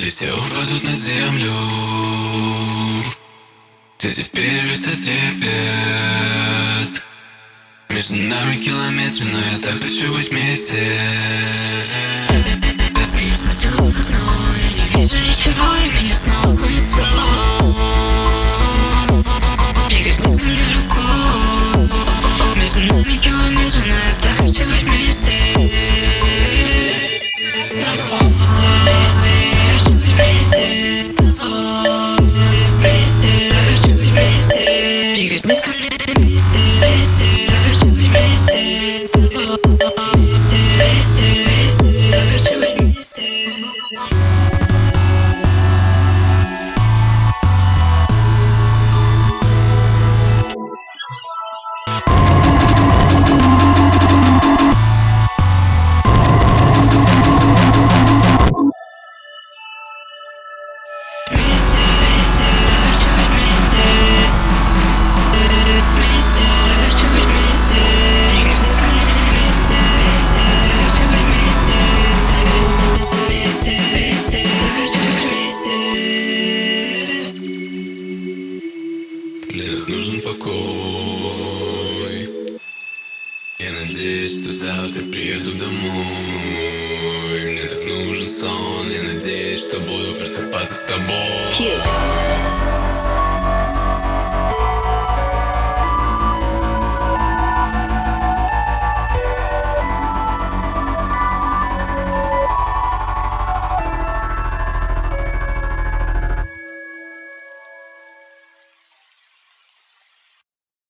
Листья упадут на землю, где теперь весь трепет. Между нами километры, но я так хочу быть вместе. Я смотрю в окно, я не вижу ничего, и меня снова клонит в сон. Прикоснись ко мне рукой. Между нами километры, но я так хочу быть вместе. С тобой вместе, хочу быть вместе. С тобой вместе, хочу быть вместе. Прикоснись ко мне вместе, вместе, хочу быть вместе. С тобой вместе, вместе, вместе, хочу быть вместе. Мне так нужен покой. Я надеюсь, что завтра приеду домой. Мне так нужен сон. Я надеюсь, что буду просыпаться с тобой.